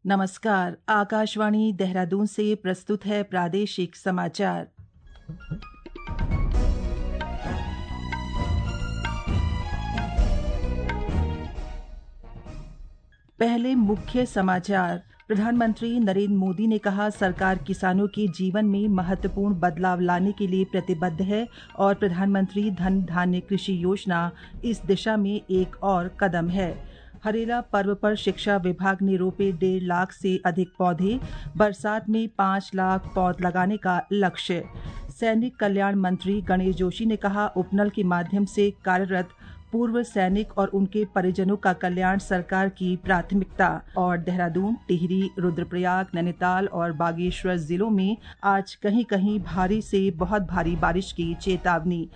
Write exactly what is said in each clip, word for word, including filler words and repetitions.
नमस्कार, आकाशवाणी देहरादून से प्रस्तुत है प्रादेशिक समाचार। पहले मुख्य समाचार। प्रधानमंत्री नरेंद्र मोदी ने कहा, सरकार किसानों के जीवन में महत्वपूर्ण बदलाव लाने के लिए प्रतिबद्ध है और प्रधानमंत्री धन धान्य कृषि योजना इस दिशा में एक और कदम है। हरेला पर्व पर शिक्षा विभाग ने रोपे डेढ़ लाख से अधिक पौधे, बरसात में पाँच लाख पौध लगाने का लक्ष्य। सैनिक कल्याण मंत्री गणेश जोशी ने कहा, उपनल के माध्यम से कार्यरत पूर्व सैनिक और उनके परिजनों का कल्याण सरकार की प्राथमिकता। और देहरादून, टिहरी, रुद्रप्रयाग, नैनीताल और बागेश्वर जिलों में आज कहीं कहीं भारी से बहुत भारी बारिश की चेतावनी।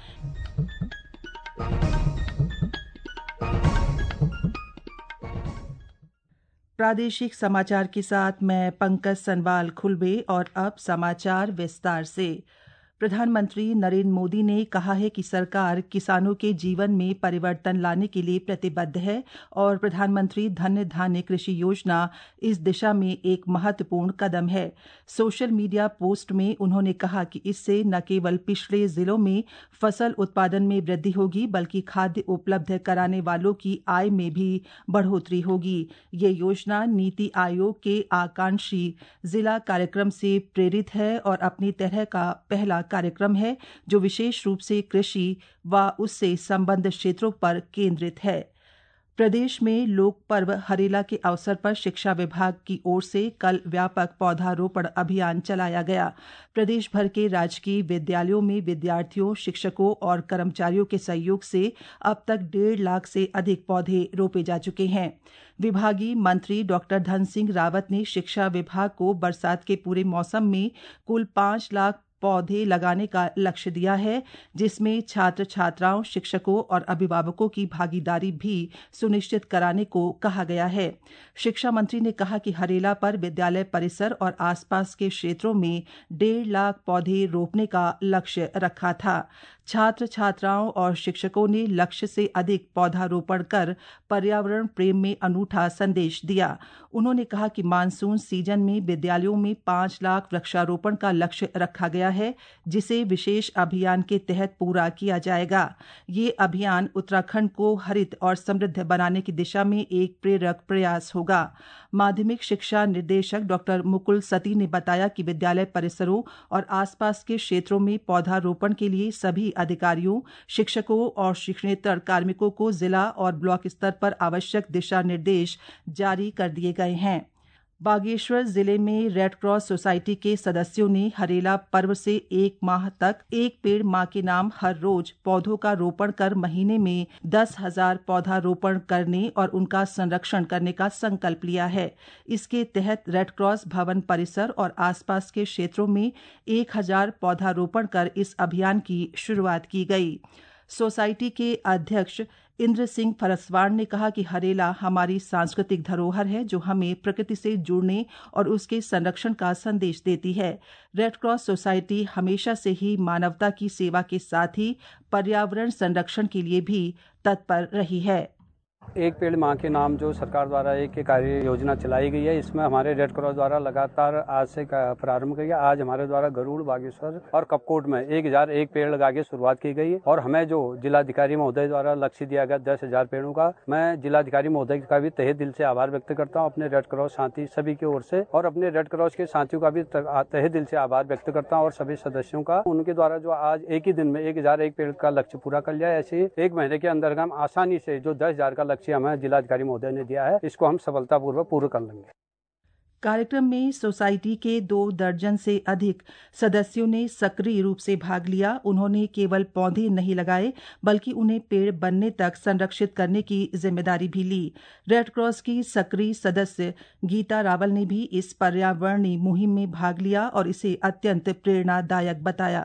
प्रादेशिक समाचार के साथ मैं पंकज सनवाल खुलबे। और अब समाचार विस्तार से। प्रधानमंत्री नरेंद्र मोदी ने कहा है कि सरकार किसानों के जीवन में परिवर्तन लाने के लिए प्रतिबद्ध है और प्रधानमंत्री धन धान्य कृषि योजना इस दिशा में एक महत्वपूर्ण कदम है। सोशल मीडिया पोस्ट में उन्होंने कहा कि इससे न केवल पिछड़े जिलों में फसल उत्पादन में वृद्धि होगी, बल्कि खाद्य उपलब्ध कराने वालों की आय में भी बढ़ोतरी होगी। ये योजना नीति आयोग के आकांक्षी जिला कार्यक्रम से प्रेरित है और अपनी तरह का पहला कार्यक्रम है जो विशेष रूप से कृषि व उससे संबद्ध क्षेत्रों पर केंद्रित है। प्रदेश में लोक पर्व हरेला के अवसर पर शिक्षा विभाग की ओर से कल व्यापक पौधारोपण अभियान चलाया गया। प्रदेश भर के राजकीय विद्यालयों में विद्यार्थियों, शिक्षकों और कर्मचारियों के सहयोग से अब तक डेढ़ लाख से अधिक पौधे रोपे जा चुके हैं। विभागीय मंत्री डॉक्टर धन सिंह रावत ने शिक्षा विभाग को बरसात के पूरे मौसम में कुल पाँच लाख पौधे लगाने का लक्ष्य दिया है, जिसमें छात्र छात्राओं, शिक्षकों और अभिभावकों की भागीदारी भी सुनिश्चित कराने को कहा गया है। शिक्षा मंत्री ने कहा कि हरेला पर विद्यालय परिसर और आसपास के क्षेत्रों में डेढ़ लाख पौधे रोपने का लक्ष्य रखा था। छात्र छात्राओं और शिक्षकों ने लक्ष्य से अधिक पौधारोपण कर पर्यावरण प्रेम में अनूठा संदेश दिया। उन्होंने कहा कि मानसून सीजन में विद्यालयों में पाँच लाख वृक्षारोपण का लक्ष्य रखा गया है, जिसे विशेष अभियान के तहत पूरा किया जाएगा। ये अभियान उत्तराखंड को हरित और समृद्ध बनाने की दिशा में एक प्रेरक प्रयास होगा। माध्यमिक शिक्षा निर्देशक डॉक्टर मुकुल सती ने बताया कि विद्यालय परिसरों और आसपास के क्षेत्रों में पौधारोपण के लिए सभी अधिकारियों, शिक्षकों और शिक्षणेतर कार्मिकों को जिला और ब्लॉक स्तर पर आवश्यक दिशा निर्देश जारी कर दिए गए हैं। बागेश्वर जिले में रेड क्रॉस सोसाइटी के सदस्यों ने हरेला पर्व से एक माह तक एक पेड़ मां के नाम हर रोज पौधों का रोपण कर महीने में दस हजार पौधा रोपण करने और उनका संरक्षण करने का संकल्प लिया है। इसके तहत रेड क्रॉस भवन परिसर और आसपास के क्षेत्रों में एक हजार पौधा रोपण कर इस अभियान की शुरुआत की गई। सोसाइटी के अध्यक्ष इंद्र सिंह फरसवाड़ ने कहा कि हरेला हमारी सांस्कृतिक धरोहर है, जो हमें प्रकृति से जुड़ने और उसके संरक्षण का संदेश देती है। रेड क्रॉस सोसाइटी हमेशा से ही मानवता की सेवा के साथ ही पर्यावरण संरक्षण के लिए भी तत्पर रही है। एक पेड़ मां के नाम जो सरकार द्वारा एक कार्य योजना चलाई गई है, इसमें हमारे रेड क्रॉस द्वारा लगातार आज से प्रारंभ किया। आज हमारे द्वारा गरुड़, बागेश्वर और कपकोट में एक हजार एक पेड़ लगा के शुरुआत की गई है और हमें जो जिलाधिकारी महोदय द्वारा लक्ष्य दिया गया दस हजार पेड़ों का, मैं जिलाधिकारी महोदय का भी तहे दिल से आभार व्यक्त करता हूँ अपने रेड क्रॉस साथी सभी की ओर से, और अपने रेड क्रॉस के साथियों का भी तहे दिल से आभार व्यक्त करता हूँ और सभी सदस्यों का, उनके द्वारा जो आज एक ही दिन में एक हजार एक पेड़ का लक्ष्य पूरा कर लिया है। ऐसे एक महीने के अंदर हम आसानी से जो दस हजार का लक्ष्य हमें जिलाधिकारी महोदय ने दिया है, इसको हम सफलतापूर्वक पूर्ण कर लेंगे। कार्यक्रम में सोसाइटी के दो दर्जन से अधिक सदस्यों ने सक्रिय रूप से भाग लिया। उन्होंने केवल पौधे नहीं लगाए, बल्कि उन्हें पेड़ बनने तक संरक्षित करने की जिम्मेदारी भी ली। रेड क्रॉस की सक्रिय सदस्य गीता रावल ने भी इस पर्यावरणीय मुहिम में भाग लिया और इसे अत्यंत प्रेरणादायक बताया।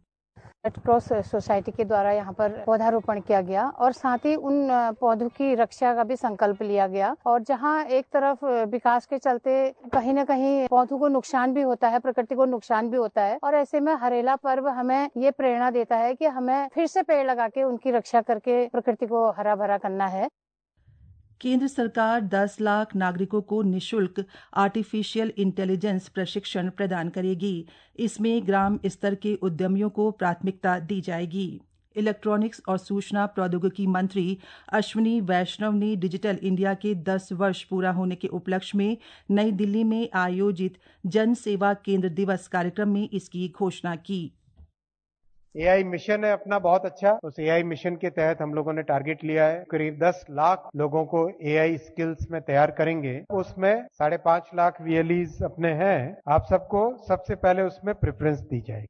रेड क्रॉस सोसाइटी के द्वारा यहाँ पर पौधारोपण किया गया और साथ ही उन पौधों की रक्षा का भी संकल्प लिया गया। और जहाँ एक तरफ विकास के चलते कहीं न कहीं पौधों को नुकसान भी होता है, प्रकृति को नुकसान भी होता है, और ऐसे में हरेला पर्व हमें ये प्रेरणा देता है कि हमें फिर से पेड़ लगा के उनकी रक्षा करके प्रकृति को हरा भरा करना है। केंद्र सरकार दस लाख नागरिकों को निशुल्क आर्टिफिशियल इंटेलिजेंस प्रशिक्षण प्रदान करेगी। इसमें ग्राम स्तर के उद्यमियों को प्राथमिकता दी जाएगी। इलेक्ट्रॉनिक्स और सूचना प्रौद्योगिकी मंत्री अश्विनी वैष्णव ने डिजिटल इंडिया के दस वर्ष पूरा होने के उपलक्ष्य में नई दिल्ली में आयोजित जन सेवा केंद्र दिवस कार्यक्रम में इसकी घोषणा की। एआई मिशन है अपना बहुत अच्छा। उस एआई मिशन के तहत हम लोगों ने टारगेट लिया है, करीब दस लाख लोगों को एआई स्किल्स में तैयार करेंगे। उसमें साढ़े पांच लाख वीएलईज अपने हैं। आप सबको सबसे पहले उसमें प्रेफरेंस दी जाएगी।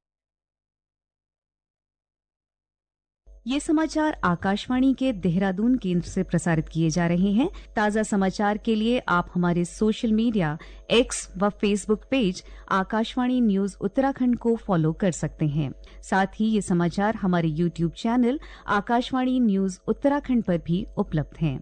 ये समाचार आकाशवाणी के देहरादून केंद्र से प्रसारित किए जा रहे हैं। ताज़ा समाचार के लिए आप हमारे सोशल मीडिया एक्स व Facebook page Akashvani news Uttarakhand को फॉलो कर सकते हैं। साथ ही ये समाचार हमारे YouTube channel Akashvani news Uttarakhand पर भी उपलब्ध हैं।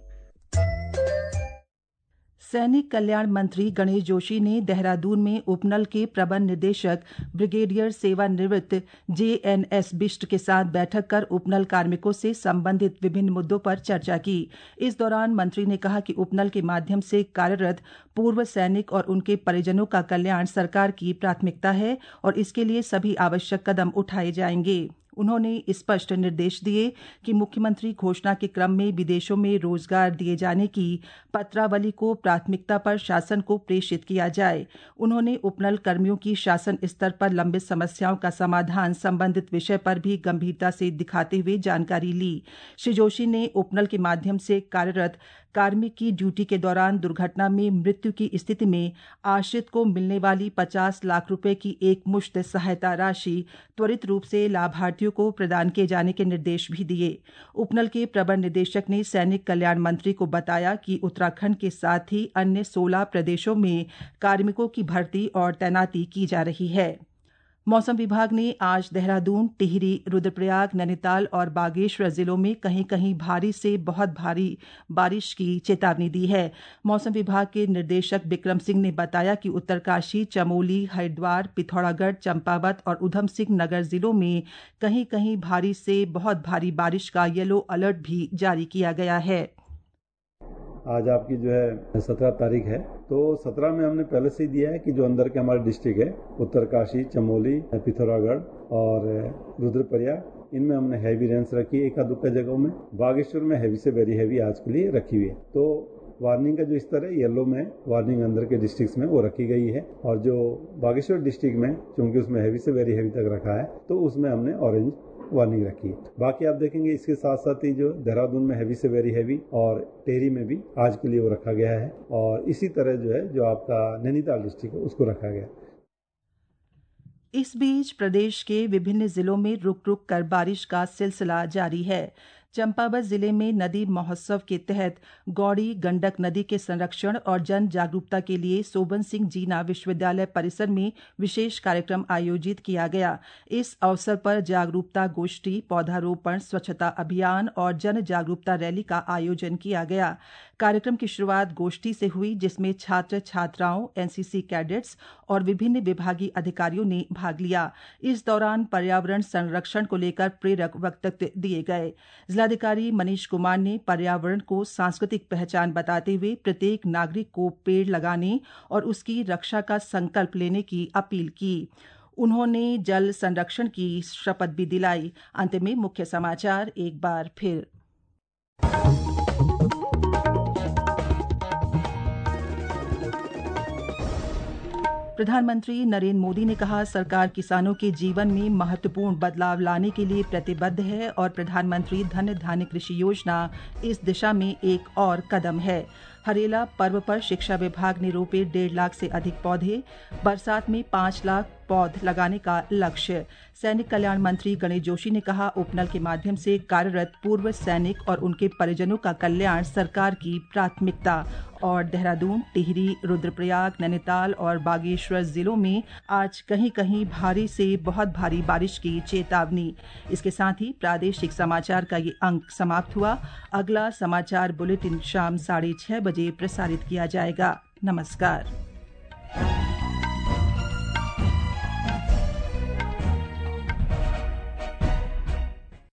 सैनिक कल्याण मंत्री गणेश जोशी ने देहरादून में उपनल के प्रबंध निदेशक ब्रिगेडियर सेवानिवृत्त जेएनएस बिष्ट के साथ बैठक कर उपनल कार्मिकों से संबंधित विभिन्न मुद्दों पर चर्चा की। इस दौरान मंत्री ने कहा कि उपनल के माध्यम से कार्यरत पूर्व सैनिक और उनके परिजनों का कल्याण सरकार की प्राथमिकता है और इसके लिए सभी आवश्यक कदम उठाए जाएंगे। उन्होंने स्पष्ट निर्देश दिए कि मुख्यमंत्री घोषणा के क्रम में विदेशों में रोजगार दिए जाने की पत्रावली को प्राथमिकता पर शासन को प्रेषित किया जाए। उन्होंने उपनल कर्मियों की शासन स्तर पर लंबित समस्याओं का समाधान संबंधित विषय पर भी गंभीरता से दिखाते हुए जानकारी ली। श्री जोशी ने उपनल के माध्यम से कार्यरत कार्मिक की ड्यूटी के दौरान दुर्घटना में मृत्यु की स्थिति में आश्रित को मिलने वाली पचास लाख रुपए की एक मुश्त सहायता राशि त्वरित रूप से लाभार्थियों को प्रदान किए जाने के निर्देश भी दिए। उपनल के प्रबंध निदेशक ने सैनिक कल्याण मंत्री को बताया कि उत्तराखंड के साथ ही अन्य सोलह प्रदेशों में कार्मिकों की भर्ती और तैनाती की जा रही है। मौसम विभाग ने आज देहरादून, टिहरी, रुद्रप्रयाग, नैनीताल और बागेश्वर जिलों में कहीं कहीं भारी से बहुत भारी बारिश की चेतावनी दी है। मौसम विभाग के निदेशक बिक्रम सिंह ने बताया कि उत्तरकाशी, चमोली, हरिद्वार, पिथौरागढ़, चंपावत और उधम सिंह नगर जिलों में कहीं कहीं भारी से बहुत भारी बारिश का येलो अलर्ट भी जारी किया गया है। आज आपकी जो है सत्रह तारीख है, तो सत्रह में हमने पहले से ही दिया है कि जो अंदर के हमारे डिस्ट्रिक्ट है उत्तरकाशी, चमोली, पिथौरागढ़ और रुद्रप्रयाग, इनमें हमने हैवी रेंस रखी है। एक आध दुक्का जगहों में बागेश्वर में हैवी से वेरी हैवी आज के लिए रखी हुई है। तो वार्निंग का जो स्तर है येलो में वार्निंग अंदर के डिस्ट्रिक्ट में वो रखी गई है, और जो बागेश्वर डिस्ट्रिक्ट में चूंकि उसमें हैवी से वेरी हैवी तक रखा है तो उसमें हमने ऑरेंज वार्निंग रखी है। बाकी आप देखेंगे इसके साथ साथ ही जो देहरादून में हैवी से वेरी हैवी और टेहरी में भी आज के लिए वो रखा गया है, और इसी तरह जो है जो आपका नैनीताल डिस्ट्रिक्ट है उसको रखा गया। इस बीच प्रदेश के विभिन्न जिलों में रुक रुक कर बारिश का सिलसिला जारी है। चंपावत जिले में नदी महोत्सव के तहत गौड़ी गंडक नदी के संरक्षण और जन जागरूकता के लिए सोबन सिंह जीना विश्वविद्यालय परिसर में विशेष कार्यक्रम आयोजित किया गया। इस अवसर पर जागरूकता गोष्ठी, पौधारोपण, स्वच्छता अभियान और जन जागरूकता रैली का आयोजन किया गया। कार्यक्रम की शुरुआत गोष्ठी से हुई, जिसमें छात्र छात्राओं, एनसीसी कैडेट्स और विभिन्न विभागीय अधिकारियों ने भाग लिया। इस दौरान पर्यावरण संरक्षण को लेकर प्रेरक वक्तव्य दिए गए। जिलाधिकारी मनीष कुमार ने पर्यावरण को सांस्कृतिक पहचान बताते हुए प्रत्येक नागरिक को पेड़ लगाने और उसकी रक्षा का संकल्प लेने की अपील की। उन्होंने जल संरक्षण की शपथ भी दिलाई। अंत में मुख्य समाचार एक बार फिर। प्रधानमंत्री नरेंद्र मोदी ने कहा, सरकार किसानों के जीवन में महत्वपूर्ण बदलाव लाने के लिए प्रतिबद्ध है और प्रधानमंत्री धन धान्य कृषि योजना इस दिशा में एक और कदम है। हरेला पर्व पर शिक्षा विभाग ने रोपे डेढ़ लाख से अधिक पौधे, बरसात में पाँच लाख पौध लगाने का लक्ष्य। सैनिक कल्याण मंत्री गणेश जोशी ने कहा, उपनल के माध्यम से कार्यरत पूर्व सैनिक और उनके परिजनों का कल्याण सरकार की प्राथमिकता। और देहरादून, टिहरी, रुद्रप्रयाग, नैनीताल और बागेश्वर जिलों में आज कहीं कहीं भारी से बहुत भारी बारिश की चेतावनी। इसके साथ ही प्रादेशिक समाचार का ये अंक समाप्त हुआ। अगला समाचार बुलेटिन शाम साढ़े छह बजे प्रसारित किया जाएगा। नमस्कार।